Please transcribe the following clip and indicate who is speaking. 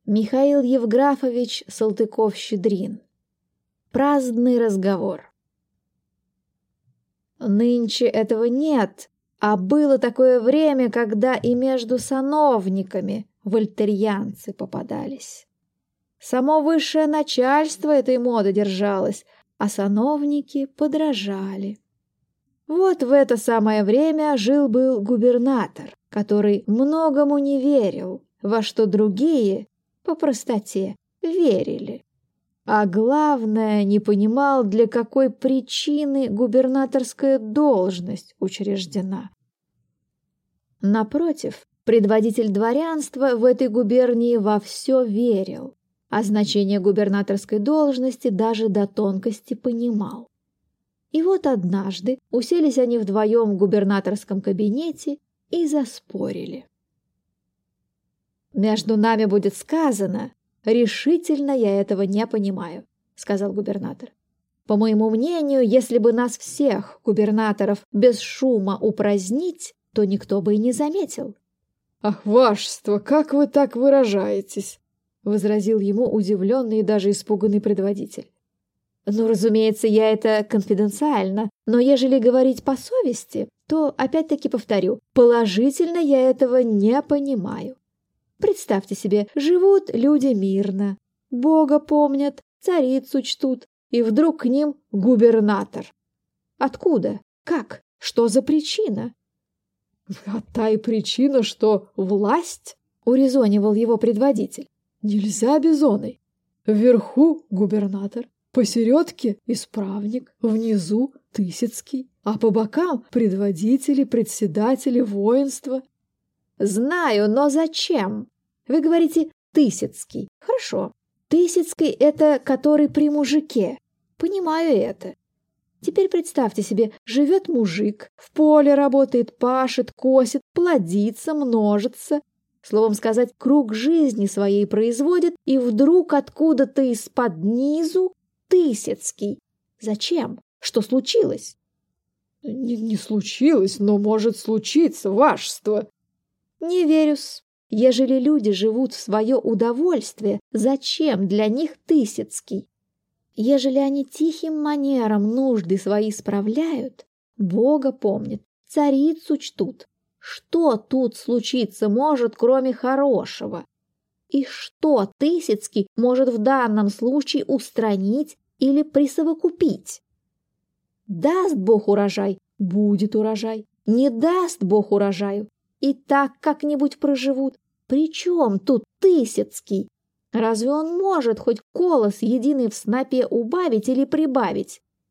Speaker 1: Михаил Евграфович Салтыков-Щедрин. Праздный разговор. Нынче этого нет, а было такое время, когда и между сановниками вольтерьянцы попадались. Само высшее начальство этой моды держалось, а сановники подражали. Вот в это самое время жил-был губернатор, который многому не верил, во что другие, по простоте, верили. А главное, не понимал, для какой причины губернаторская должность учреждена. Напротив, предводитель дворянства в этой губернии во все верил, а значение губернаторской должности даже до тонкости понимал. И вот однажды уселись они вдвоем в губернаторском кабинете и заспорили. «Между нами будет сказано, решительно я этого не понимаю», — сказал губернатор. «По моему мнению, если бы нас всех, губернаторов, без шума упразднить, то никто бы и не заметил».
Speaker 2: «Ах, вашество, как вы так выражаетесь?» — возразил ему удивленный и даже испуганный предводитель.
Speaker 1: «Ну, разумеется, я это конфиденциально, но ежели говорить по совести, то, опять-таки повторю, положительно я этого не понимаю. Представьте себе, живут люди мирно, Бога помнят, царицу чтут, и вдруг к ним губернатор. Откуда? Как? Что за причина?»
Speaker 2: «А та и причина, что власть», —
Speaker 1: урезонивал его предводитель.
Speaker 2: «Нельзя бизоной. Вверху губернатор, посередке исправник, внизу Тысяцкий, а по бокам предводители, председатели, воинства».
Speaker 1: «Знаю, но зачем? Вы говорите Тысяцкий. Хорошо. Тысяцкий – это который при мужике. Понимаю это. Теперь представьте себе, живет мужик, в поле работает, пашет, косит, плодится, множится. Словом сказать, круг жизни своей производит, и вдруг откуда-то из-под низу Тысяцкий. Зачем? Что случилось?»
Speaker 2: Не случилось, но может случиться, вашество».
Speaker 1: «Не верю-с. Ежели люди живут в свое удовольствие, зачем для них Тысяцкий? Ежели они тихим манером нужды свои справляют, Бога помнят, царицу чтут, что тут случиться может, кроме хорошего? И что Тысяцкий может в данном случае устранить или присовокупить? Даст Бог урожай, будет урожай, не даст Бог урожаю, и так как-нибудь проживут. Причем тут Тысяцкий? Разве он может хоть колос единый в снопе убавить или прибавить?